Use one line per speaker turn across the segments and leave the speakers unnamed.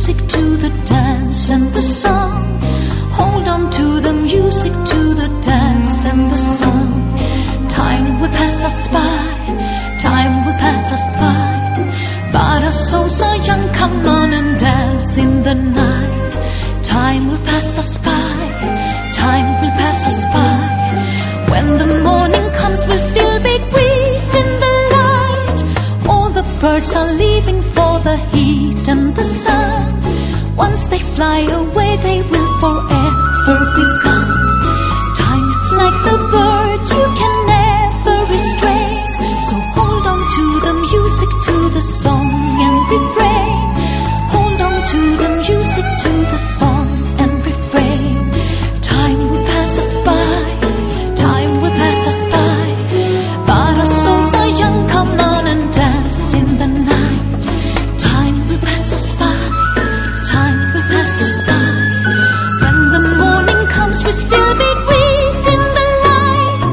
music, to the dance and the song. Hold on to the music, to the dance and the song. Time will pass us by, time will pass us by, but our souls are young, come on and dance in the night. Time will pass us by, time will pass us by. When the morning comes, we'll still be green in the light. All the birds are leaving for the heat and the sun. Once they fly away, they will forever be gone. Time is like the bird you can never restrain. So hold on to the music, to the song and refrain. Hold on to the music, to the song and refrain. Time will pass us by, time will pass us by, but our souls are young, come on and dance in the night. Time will pass us by, time will pass us by. When the morning comes, we'll still be green in the light.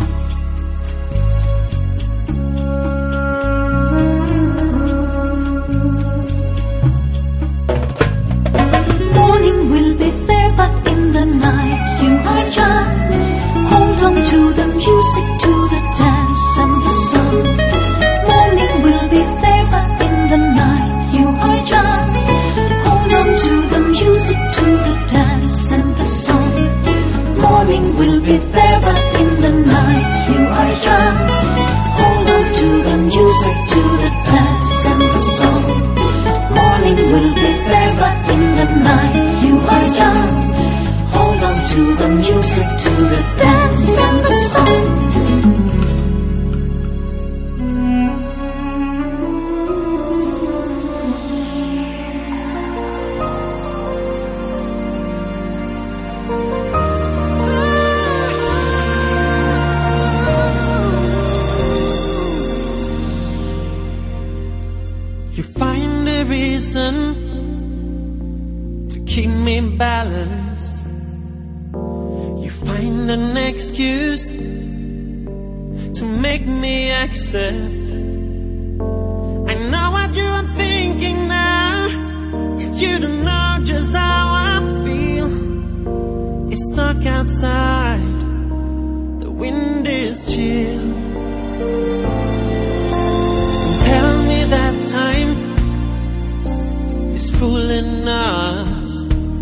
Morning will be there, but in the night you are young. Hold on to the music, to the dance and the song. Morning will be there, but in the night you are young. Hold on to the music, to the dance and the song. Morning will be there, but in the night you are young. Hold on to the music, to the dance and the song. Morning will be there, but in the night you are young. Hold on to the music, to the dance and the song.
You find a reason to keep me balanced. You find an excuse to make me accept. I know what you are thinking now, yet you don't know just how I feel. It's stuck outside, the wind is chill. Tell me that time is fooling us.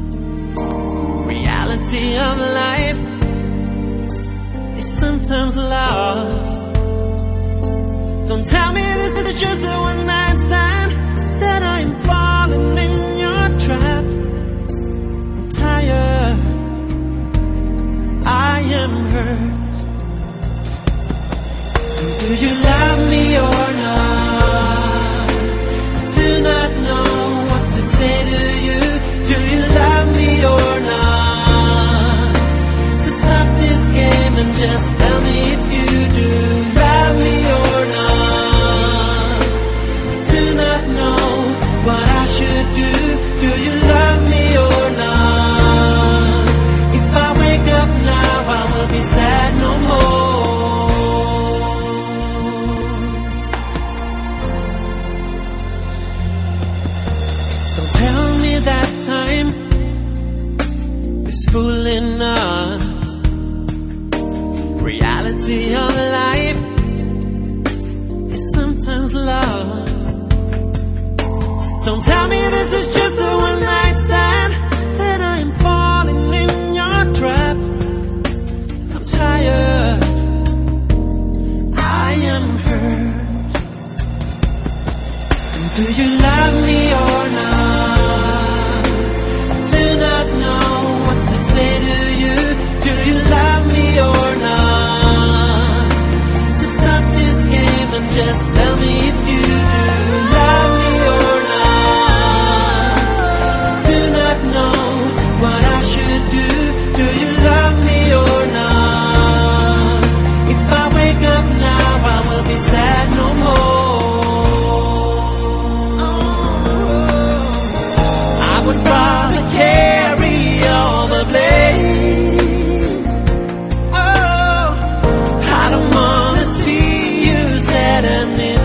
Reality of life is sometimes lost. Don't tell me this is just a one night stand, that I'm falling in your trap. I'm tired, I am hurt. Do you love me or not? I do not know what to say to you. Do you love me or not? So stop this game and just tell me if you do love me or not. I do not know what I should do. Do you love me or not? If I wake up now, I will be sad no more. That time is fooling us. Reality of life is sometimes lost. Don't tell me this is just a one night stand, that I am falling in your trap. I'm tired, I am hurt. And do you love me or not? Say to you, do you love me or not? So stop this game and just tell me if you do love me or not. Do not know what I should do. Do you love me or not? If I wake up now, I will be sad no more. I would rather carry all the blame. Oh, I don't wanna see you sad and miserable.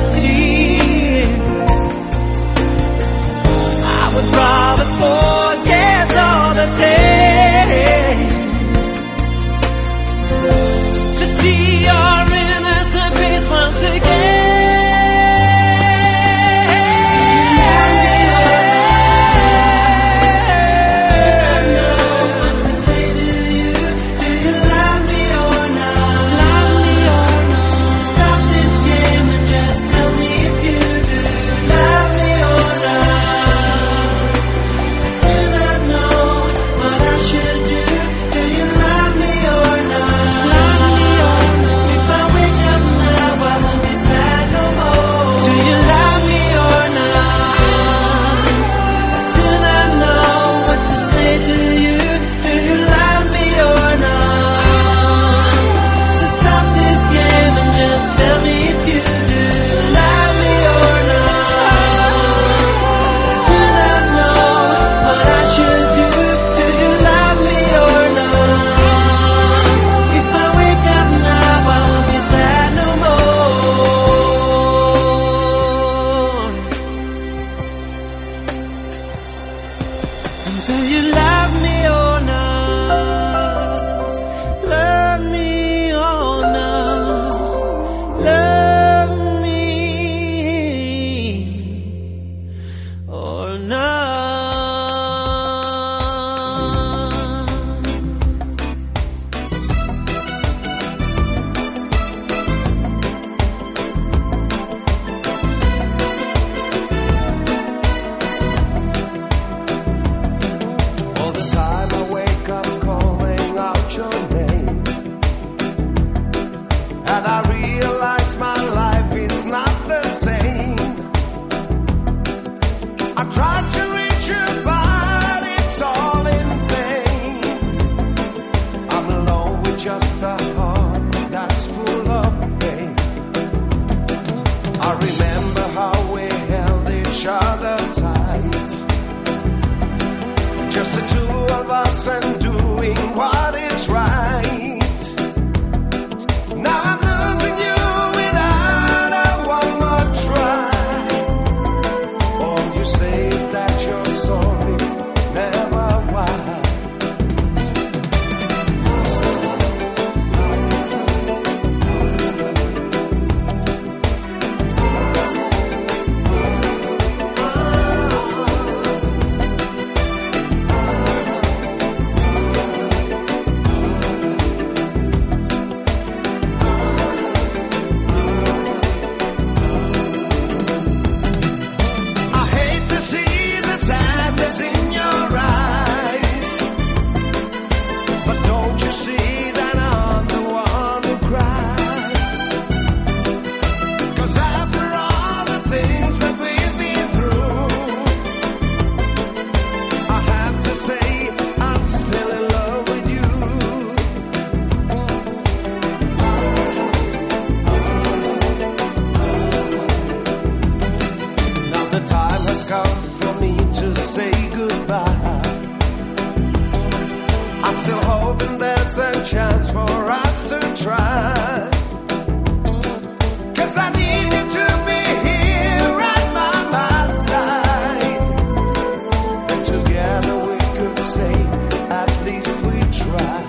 try. 'Cause I need you to be here at my side. And together we could say, at least we tried.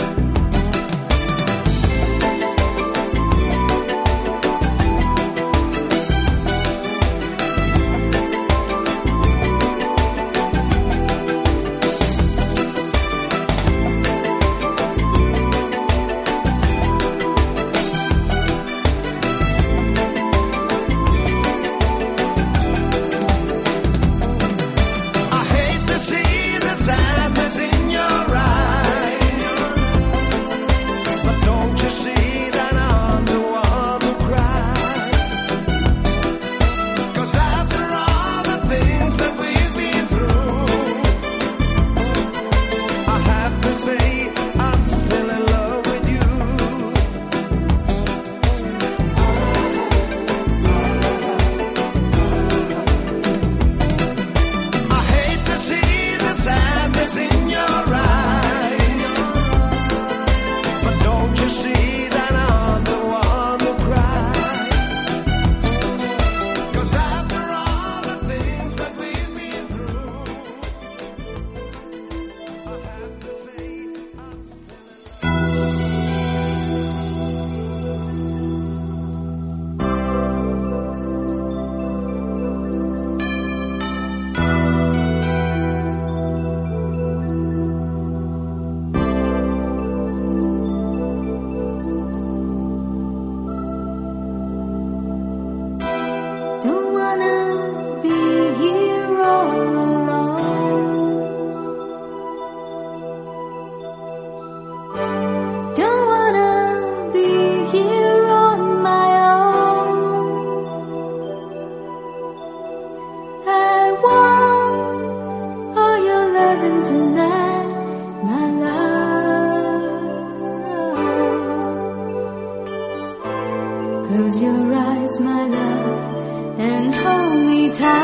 Close your eyes, my love, and hold me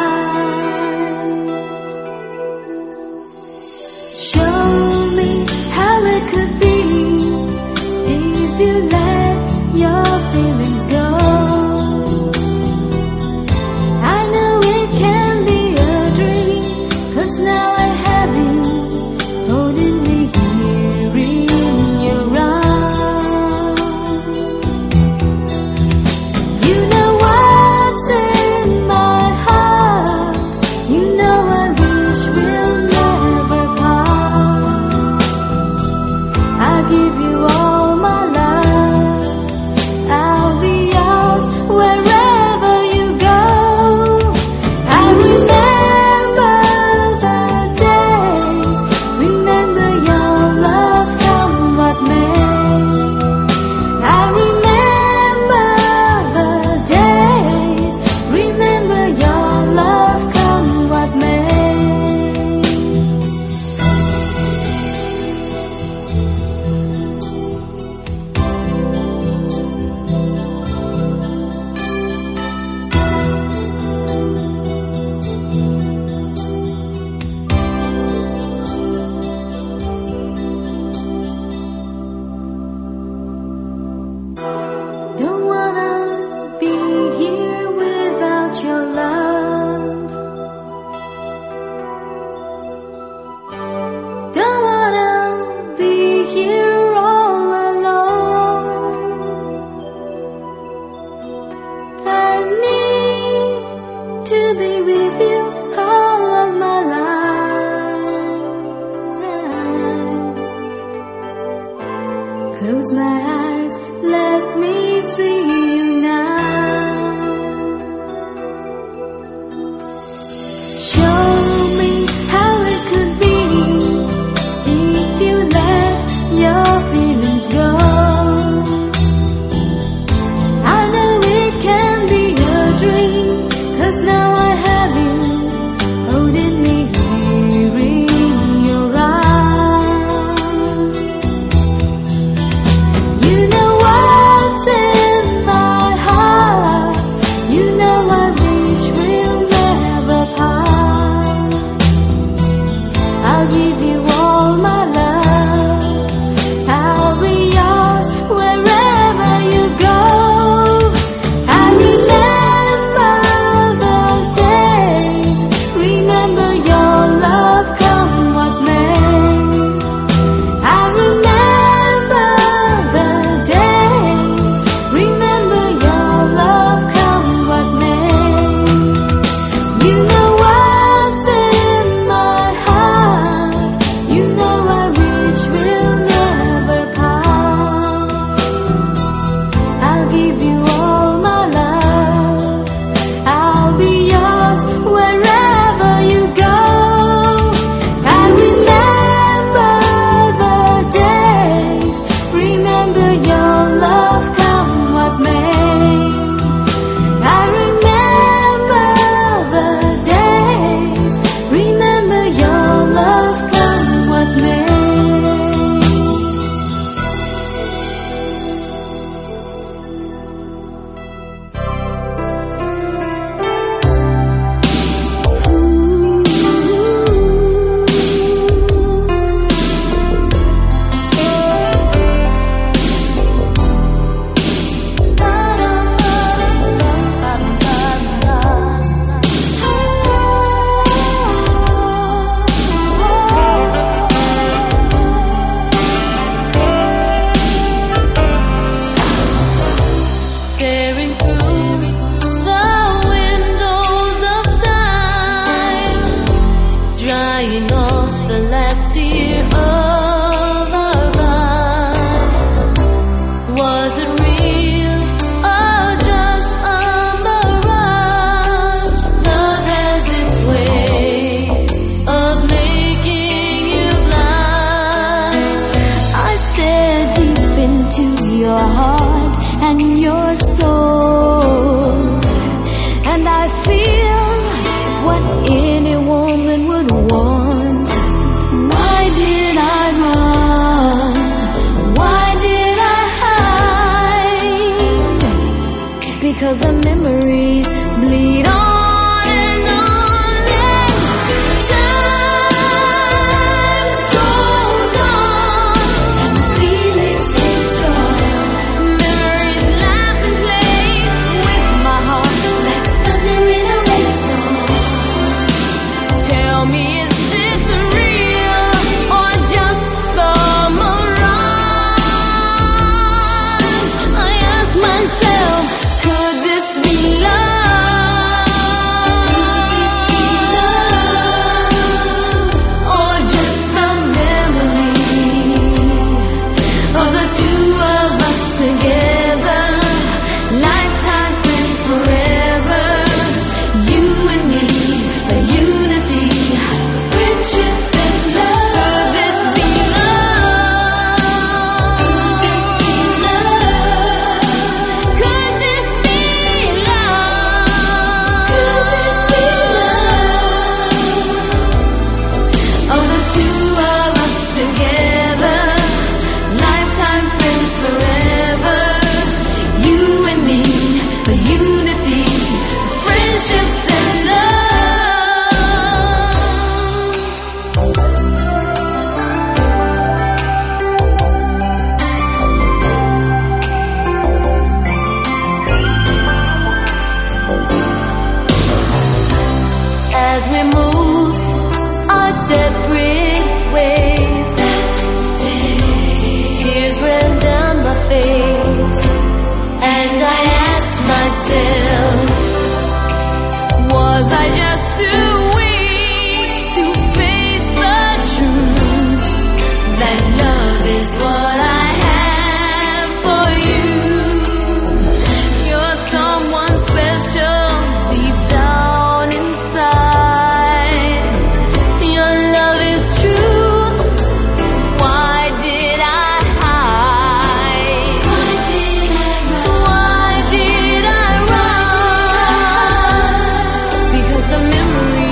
tight. Show me how it could be if you let your feelings go. I know it can be a dream, 'cause now I have you holding me here in your arms. You know what's in my heart, through the windows of time, drying off the last tear of our life. Was it real or just a mirage? Love has its way of making you blind. I stare deep into your heart and your soul, and I feel what any woman would want. Why did I run? Why did I hide? Because the memories bleed on and on, and time goes on, and feelings stay strong. Memories laugh and play with my heart like thunder in a rainstorm. Tell me, is this real or just a mirage? I ask myself, could this be love? Or just a memory of the two of us together, lifetime friends forever, you and me, the unity, friendship and love. Could this be love? Could this be love? Could this be love? Of the two of us together, lifetime friends forever, you and me, the unity, friendship and love. As we moved our separate ways, that day, tears ran down my face, and I asked myself, was I just too weak to face the truth that love is what I have for you? You're someone special deep down inside. Your love is true. Why did I hide? Why did I run? Because the memory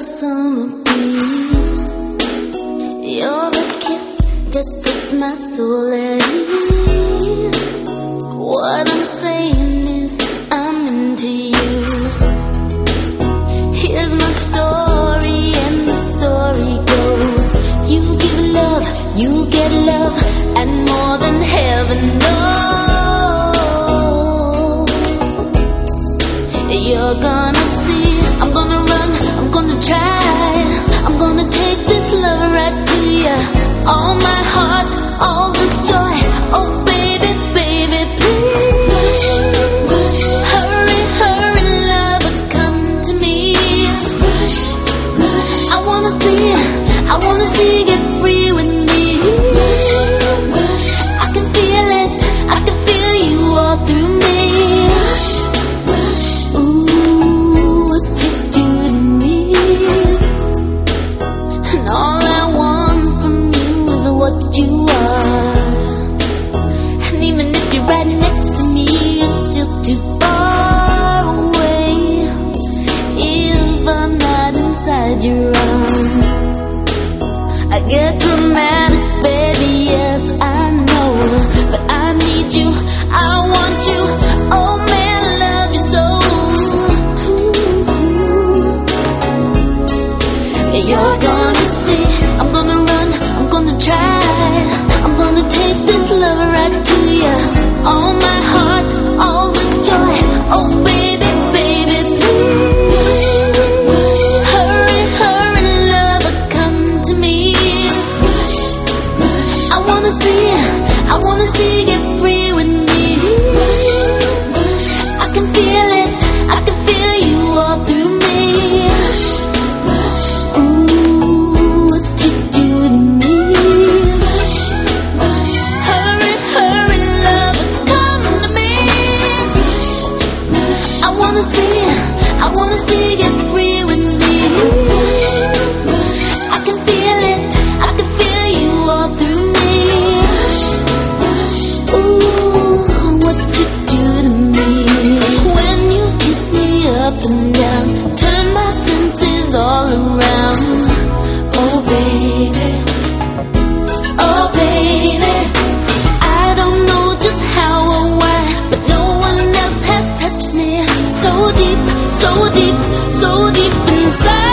summer breeze. You're the kiss that puts my soul at ease. What I'm saying is I'm into you. Here's my story and the story goes. You give love, you get love, and more than heaven knows. You're gonna see, I'm gonna run, I'm gonna try, I'm gonna take this love right to you. All my heart, all the joy. Oh baby, baby, please. Rush, hurry, hurry, lover, come to me. Rush, rush. I wanna see, get free with me. Rush, rush. I can feel it, I can feel you all through me. Rush, rush. Ooh, what you do to me. And all I want from you is what you are. And even if you're right next to me, you're still too far away. If I'm not inside your arms, I get dramatic, baby, yes, I know. But I need you, I want you. Oh man, I love you so. You're gonna see, I'm gonna run, I'm gonna try, I'm gonna take this love right to you. All my heart, all the joy. Oh baby, baby, please. Rush, hurry, hurry, lover, come to me. Rush, rush. I wanna see, get free with me. Rush, rush. I can feel it, I can feel you all through me. Rush, rush. Ooh, what you do to me. Rush, rush. Hurry, hurry, lover, come to me. Rush, rush. I wanna see, get free with me. Rush, rush. I can feel it, I can feel you all through me. Rush, rush. Ooh, what you do to me. When you kiss me up and down, turn my senses all around. Oh baby, oh baby. I don't know just how or why, but no one else has touched me so deep, so deep, so deep inside.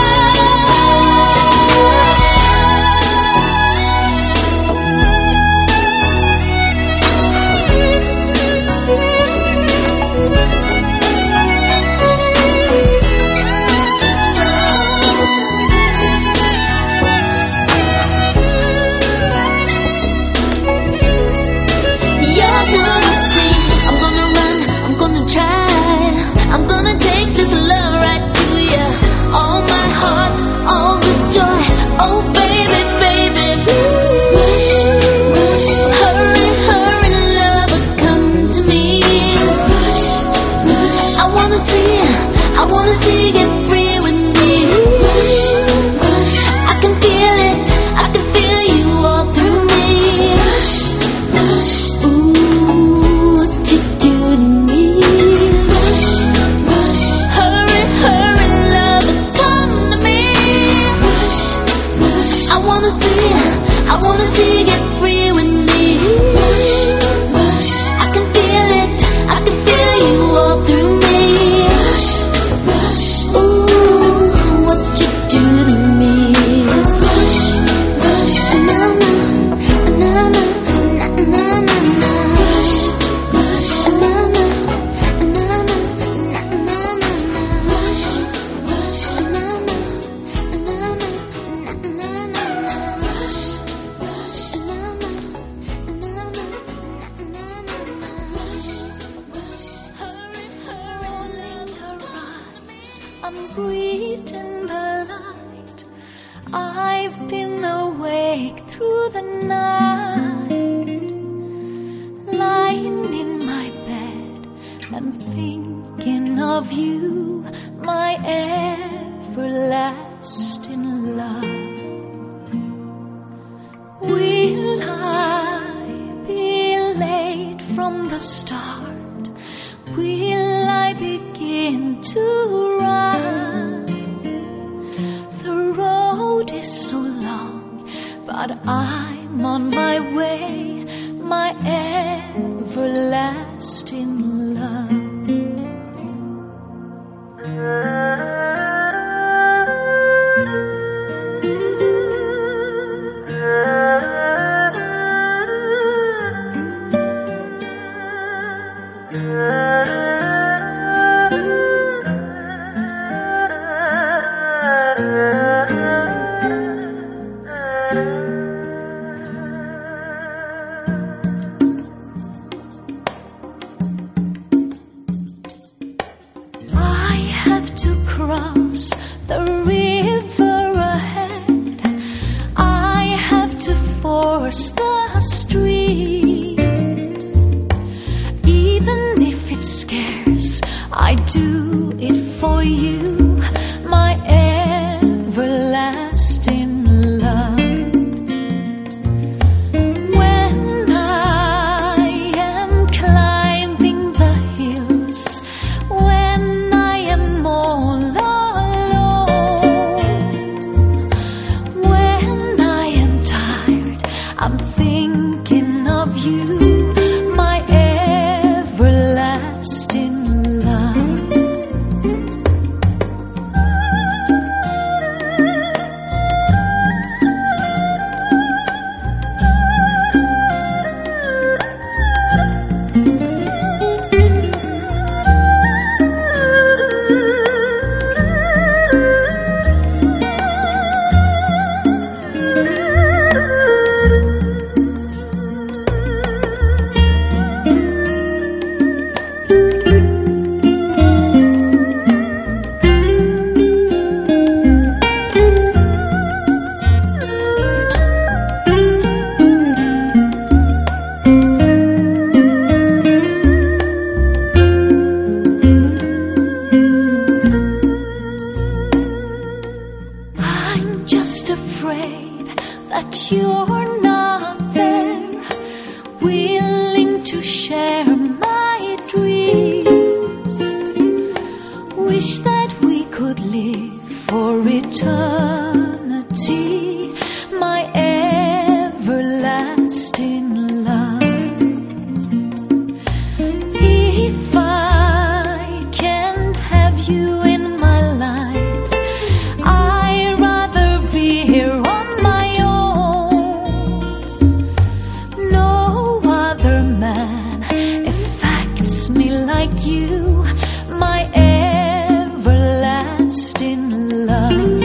You're gonna see, I'm gonna run, I'm gonna try, I'm gonna take this love right to you. All my heart, all the joy. Oh baby, baby, please. Rush, rush. Hurry, hurry, lover, come to me. Rush, rush. I wanna see, get free with me. Rush, rush. I can feel it, I can feel you all through me. Rush, rush. Ooh, what you do to me. Rush, rush. Hurry, hurry, lover, come to me. Rush, rush. I wanna see, get free with me. Rush, rush. I can feel it, I can feel you all through me. Rush, rush. Ooh, what you do to me. Rush, rush. Na na, na na, na na na na. Rush, rush. Na na, na na, na na na na. Rush, rush. Na na, na na, na na na na. Rush, rush. Na na, na na, na na na na. Rush, rush. Hurry, hurry, let her rise. I'm breathing the light. I've been awake through the night, lying in my bed and thinking of you, my everlasting love. Will I be late from the start? Will I begin to run? but I'm on my way, my everlasting love. The river ahead, I have to force the stream. Even if it scares, I do it for you, my everlasting love. When I am climbing the hills, when I am all I'm thinking of you, my everlasting love. Afraid that you're not there, willing to share my dreams. Wish that we could live for eternity, my everlasting love. If I can't have you in my life, like you, my everlasting love.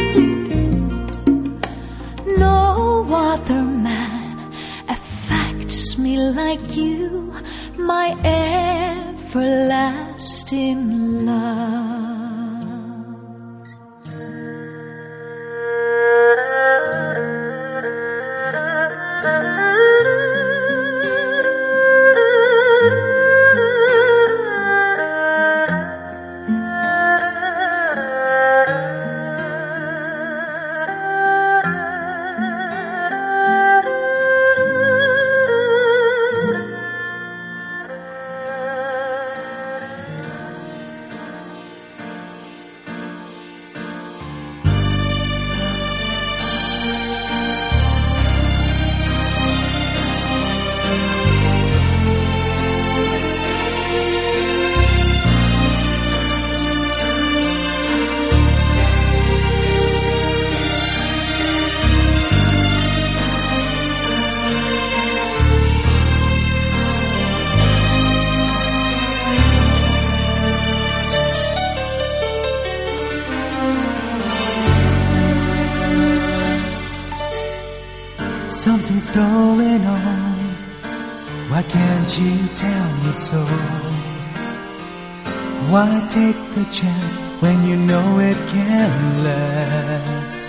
No other man affects me like you, my everlasting love.
Something's going on, why can't you tell me so? Why take the chance when you know it can't last?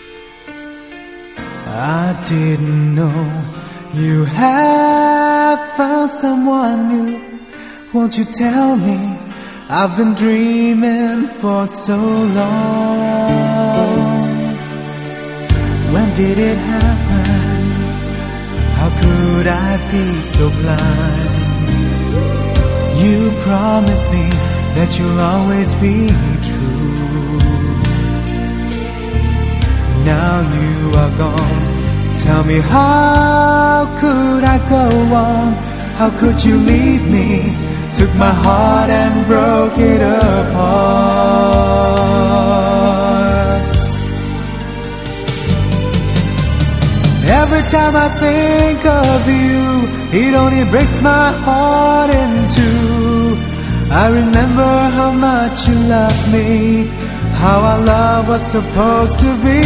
I didn't know you have found someone new. Won't you tell me? I've been dreaming for so long. When did it happen? How could I be so blind? You promised me that you'll always be true. Now you are gone, Tell me, how could I go on? How could you leave me? Took my heart and broke it apart. Every time I think of you, it only breaks my heart in two. I remember how much you loved me, how our love was supposed to be.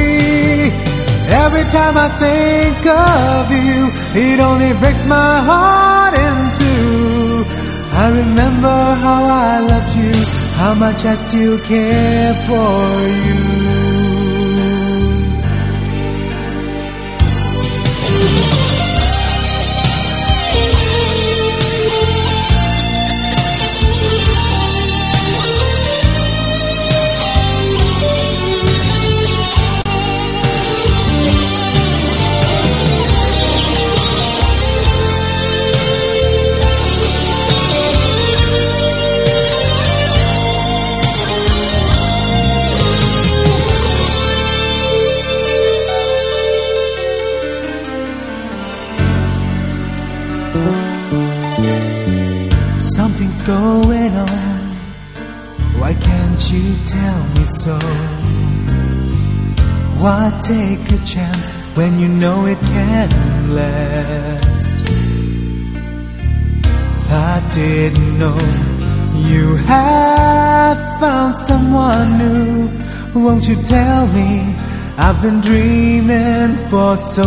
Every time I think of you, it only breaks my heart in two. I remember how I loved you, how much I still care for you. Something's going on, why can't you tell me so? Why take a chance when you know it can't last? I didn't know you have found someone new. Won't you tell me? I've been dreaming for so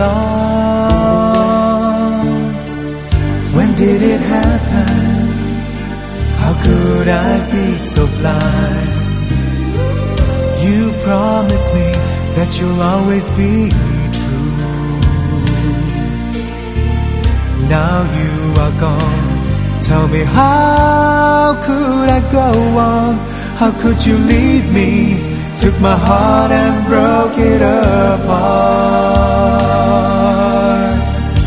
long. When did it happen? How could I be so blind? You promised me that you'll always be true. Now you are gone. Tell me, how could I go on? How could you leave me? Took my heart and broke it apart.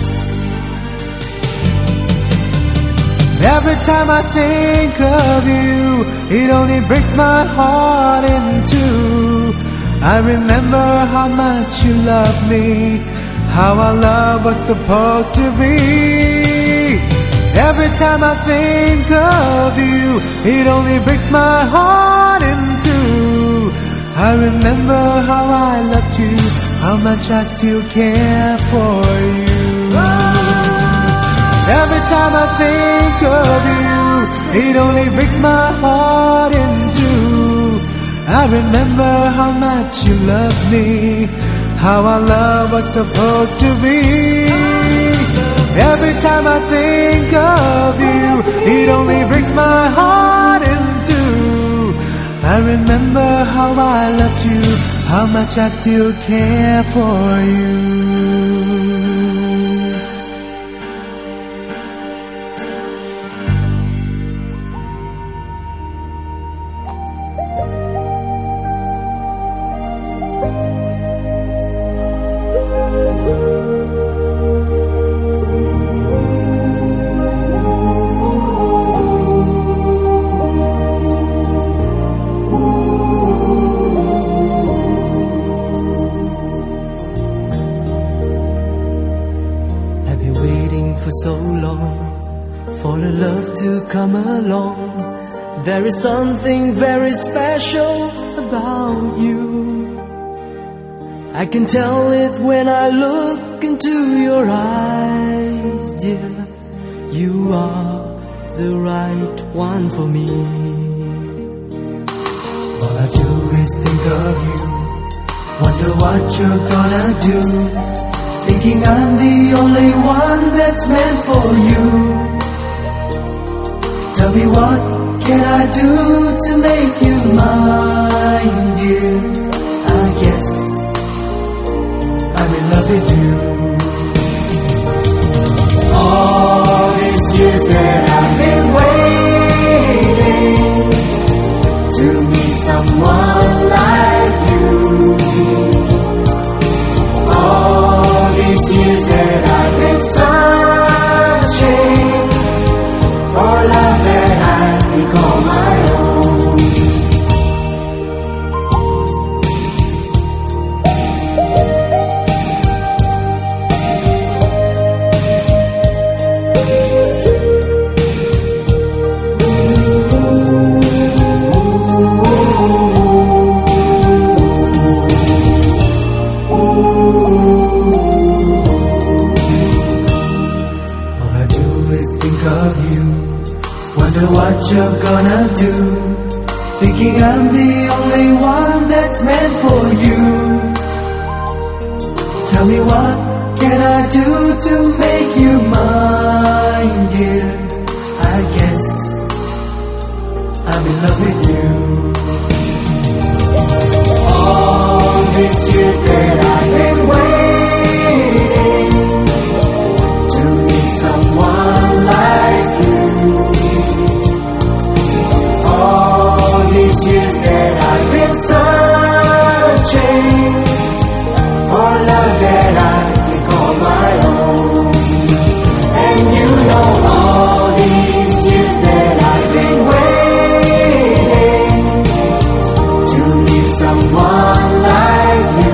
Every time I think of you, it only breaks my heart in two. I remember how much you loved me, how our love was supposed to be. Every time I think of you, it only breaks my heart in two. I remember how I loved you, how much I still care for you. Every time I think of you, it only breaks my heart in two. I remember how much you loved me, how our love was supposed to be. Every time I think of you, it only breaks my heart in two. I remember how I loved you, how much I still care for you. So long for the love to come along. There is something very special about you. I can tell it when I look into your eyes, dear. You are the right one for me. All I do is think of you, wonder what you're gonna do, thinking I'm the only one that's meant for you. Tell me, what can I do to make you mine, dear? I guess I'm in love with you. All these years that I've been waiting to meet someone like you. All these years that I've been searching for love that I can call my own. love gonna do? Thinking I'm the only one that's meant for you. Tell me what can I do to make you mine, dear? I guess I'm in love with you. All these years that I've been waiting to meet someone like you. All these years that I've been searching for love that I can call my own. And you know all these years that I've been waiting to meet someone like you.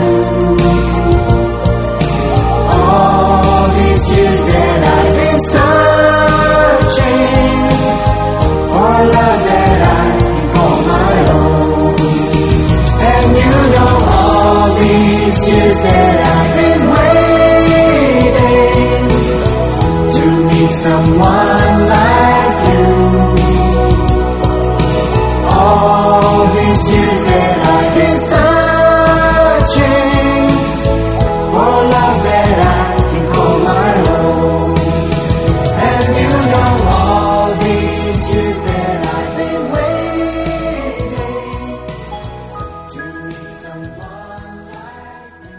All these years that I've been searching for love that I can call my own. And you know all these years that I've been waiting to meet someone like you. All these years that I've been searching for love that I can call my own. And you know all these years that I've been waiting to meet someone like you.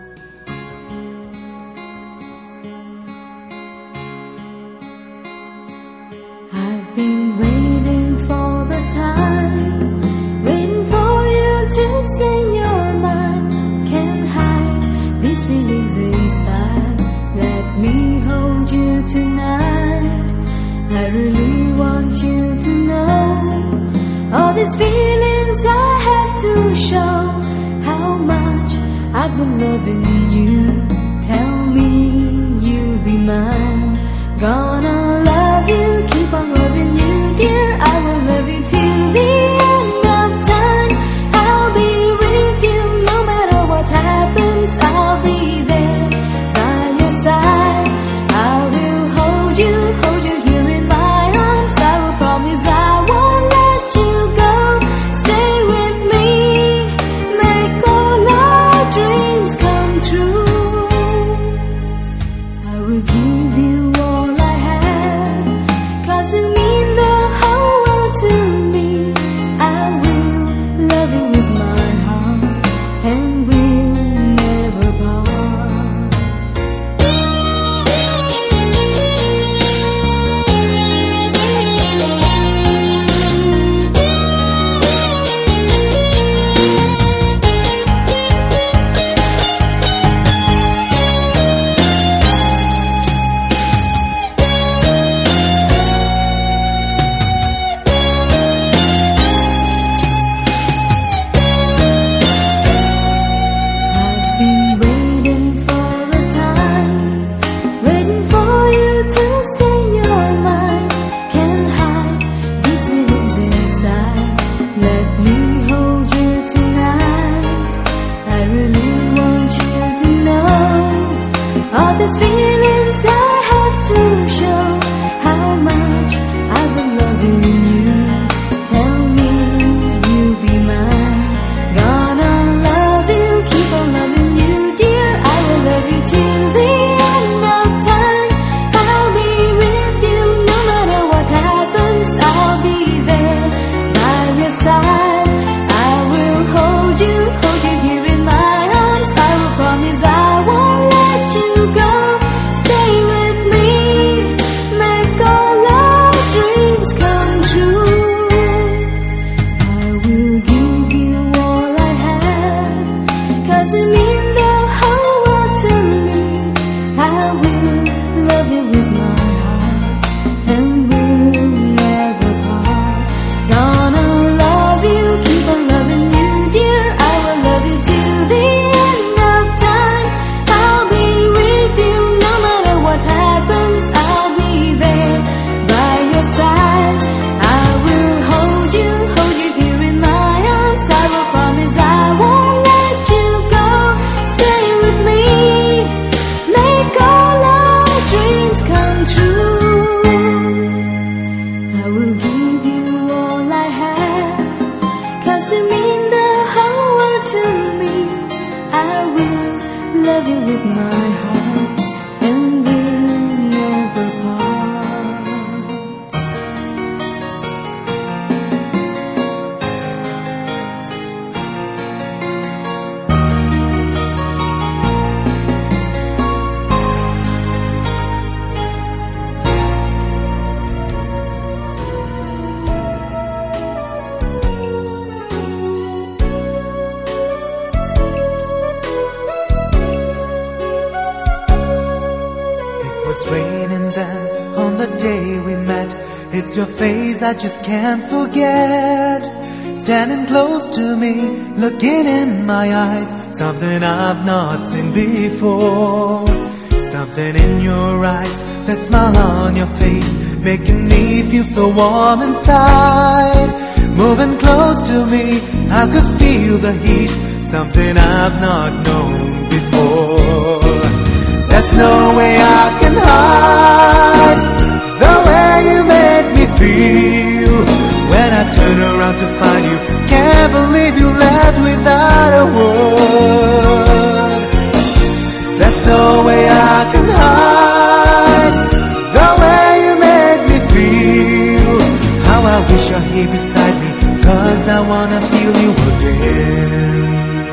I've been waiting for the time, waiting for you to sing your mind. Can't hide these feelings inside. Let me hold you tonight. I really want you to know all these feelings I have to show. How much I've been loving you. Tell me you'll be mine. Gonna love you, keep on loving you, dear. I will love you till the end of time. I'll be with you no matter what happens. I'll be there by your side. I will hold you here in my arms. I will promise I won't let you go. Stay with me, make all our dreams come true. I will give you all I have. have you with my heart, and we'll never part.
It's raining then on the day we met. It's your face I just can't forget. Standing close to me, looking in my eyes. Something I've not seen before. Something in your eyes, that smile on your face, making me feel so warm inside. Moving close to me, I could feel the heat. Something I've not known before. There's no way I can hide the way you make me feel. When I turn around to find you, can't believe you left without a word. There's no way I can hide the way you make me feel. How I wish you're here beside me, 'cause I wanna feel you again.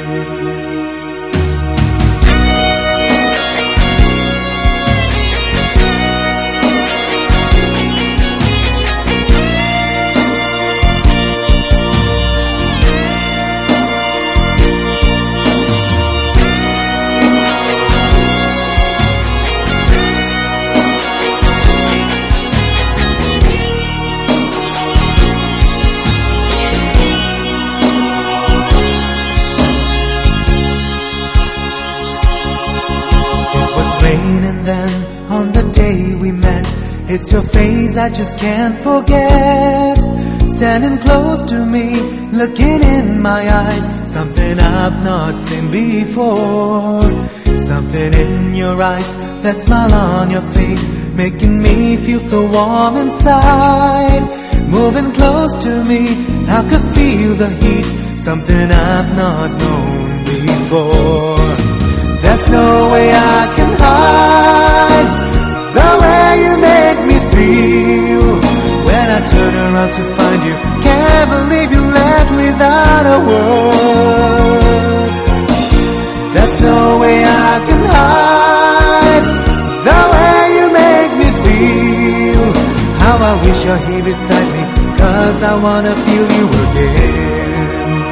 Raining then on the day we met. It's your face I just can't forget. Standing close to me, looking in my eyes. Something I've not seen before. Something in your eyes, that smile on your face, making me feel so warm inside. Moving close to me, I could feel the heat. Something I've not known before. There's no way I can hide the way you make me feel. When I turn around to find you, can't believe you left without a word. There's no way I can hide the way you make me feel. How I wish you're here beside me, 'cause I wanna feel you again.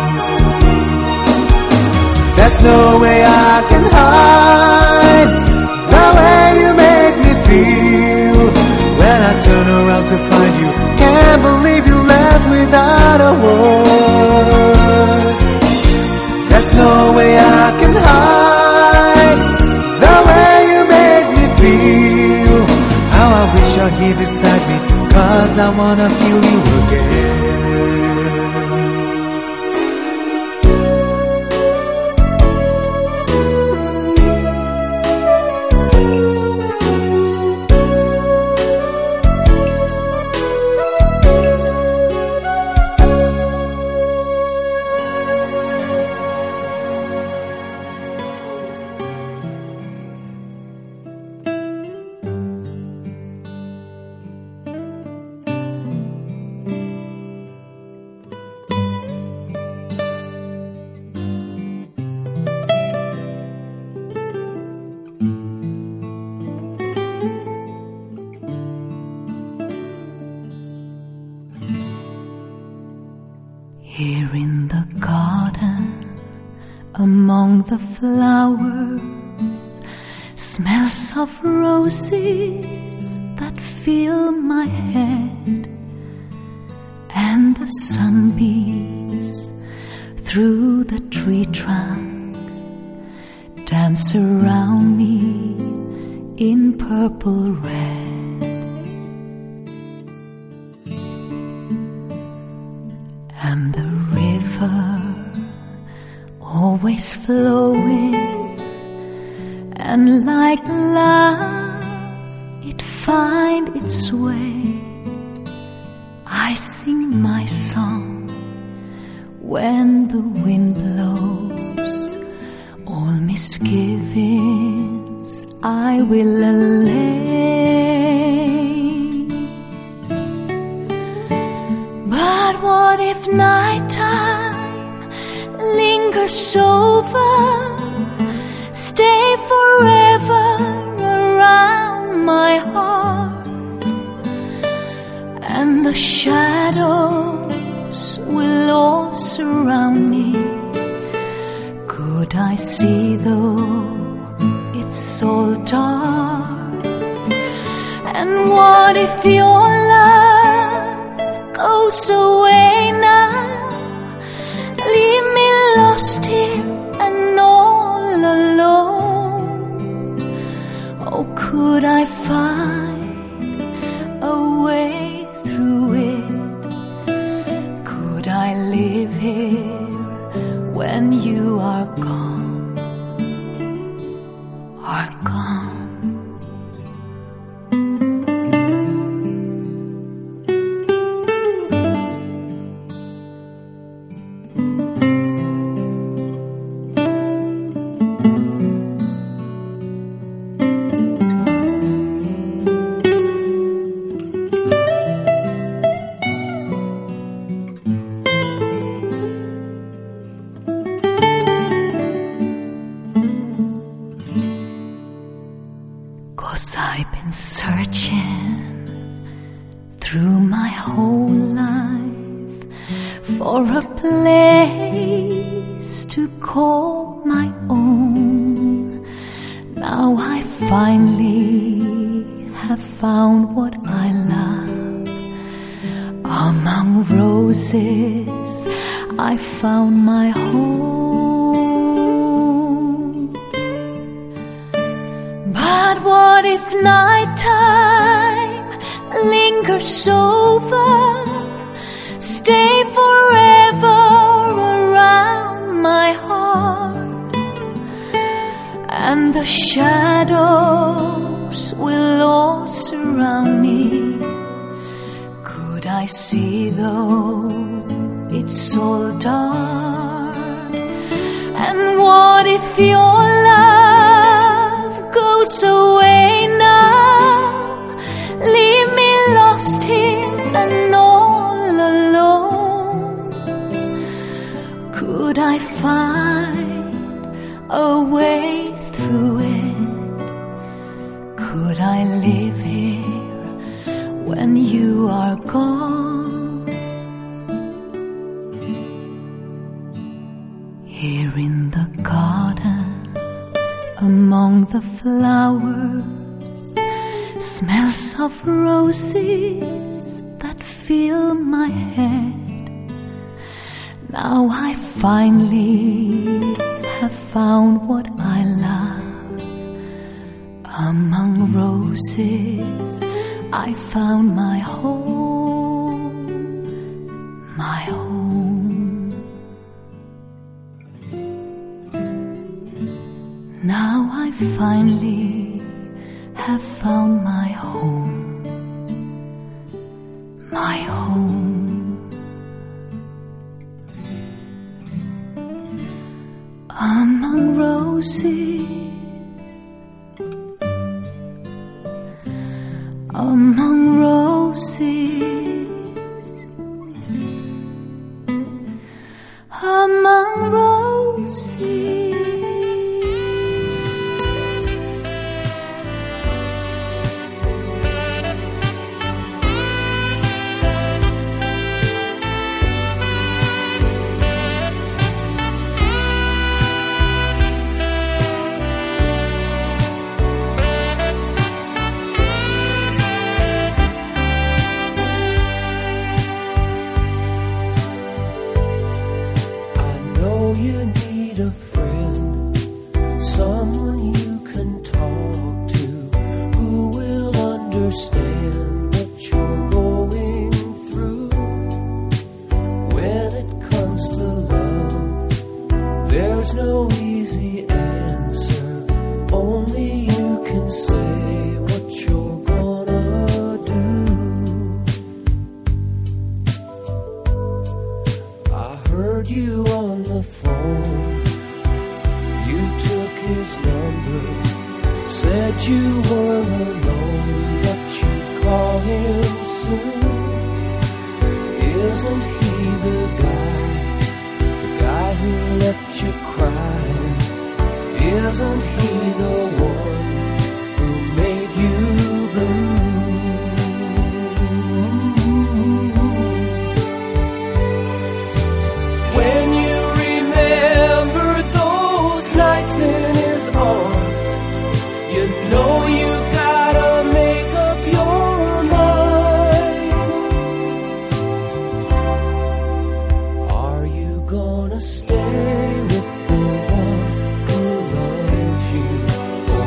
There's no way I can hide the way you make me feel. When I turn around to find you, can't believe you left without a word. There's no way I can hide the way you make me feel. How I wish you're here beside me, 'cause I wanna feel you again.
Here in the garden, among the flowers, smells of roses that fill my head, and the sunbeams through the tree trunks dance around me in purple red. And the river, always flowing, and like love it find its way. I sing my song when the wind blows, all misgivings I will allay. But what if nighttime lingers over, stay forever around my heart, and the shadows will all surround me? Could I see though it's all dark? And what if your love goes away now, leave me lost here and all alone? Oh, could I find a way through it? Could I live here when you are gone, are gone? 'Cause I've been searching through my whole life for a place to call my own. Now I finally have found what I love. Among roses I found my home. But what if nighttime lingers over, stay forever around my heart, and the shadows will all surround me? Could I see though it's all dark? And what if your love goes away now, leave me lost here and all alone? Could I find a way through it? Could I live here when you are gone? Here in the garden, among the flowers, smells of roses that fill my head. Now I finally have found what I love. Among roses I found my home, my home. Now I finally have found my home, my home. Among roses, among roses, among roses.
You need a friend, someone you can talk to, who will understand what you're going through. When it comes to love, there's no easy answer. Only you can say what you're gonna do. I heard you on the phone. You took his number. Said you were alone, but you'd call him soon. Isn't he the guy who left you crying? Isn't he the one who made you blue? When you remember those nights in his arms, you know you gotta make up your mind. Are you gonna stay with the one who loves you,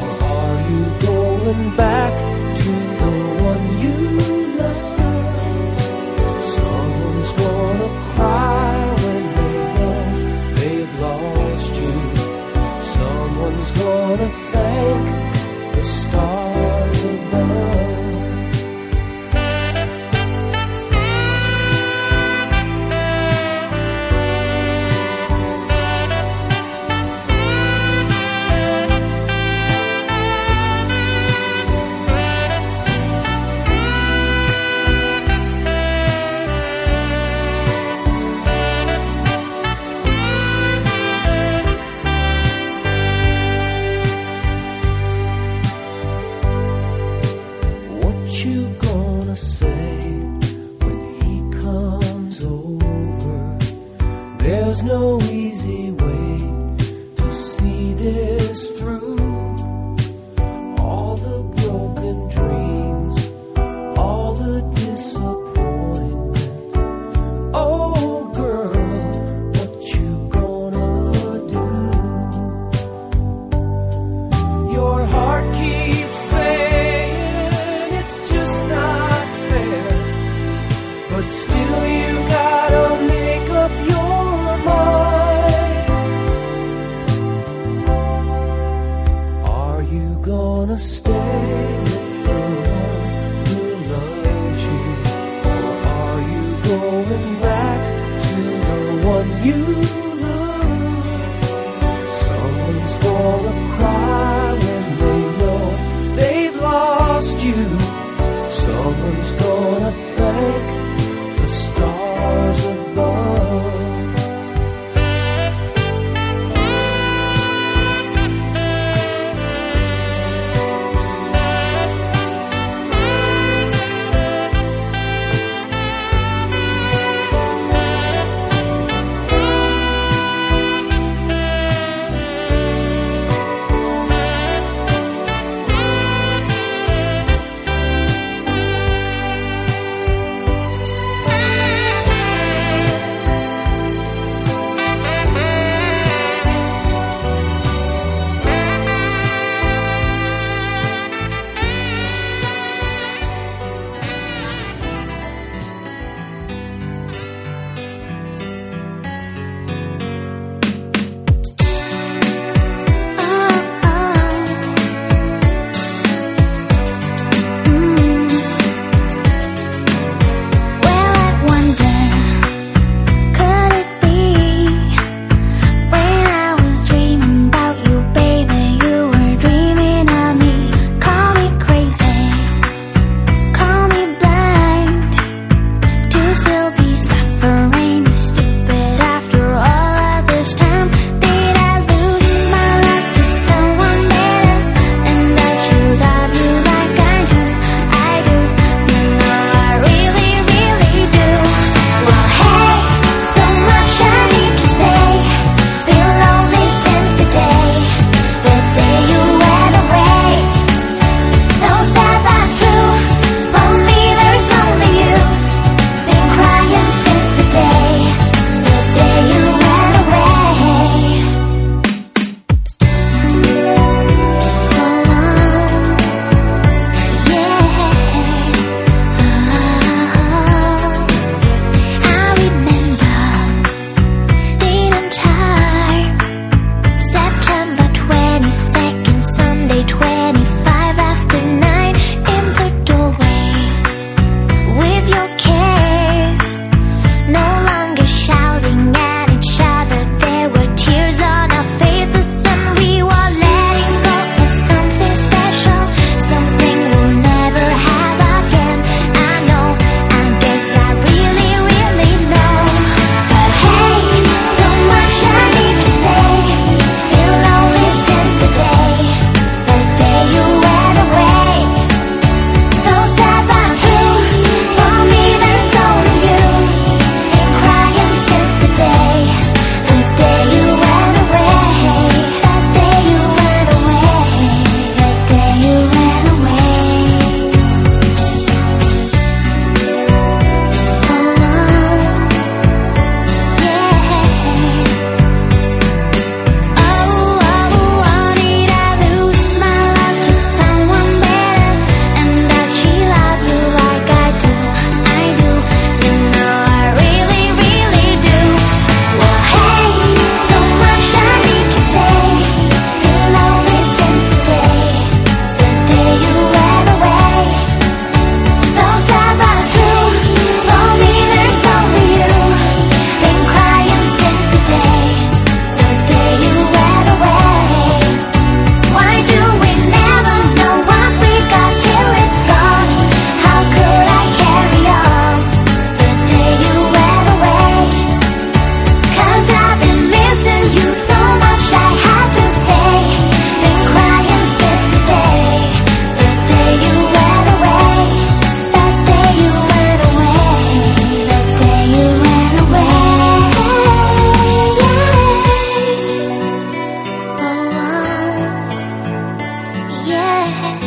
sad.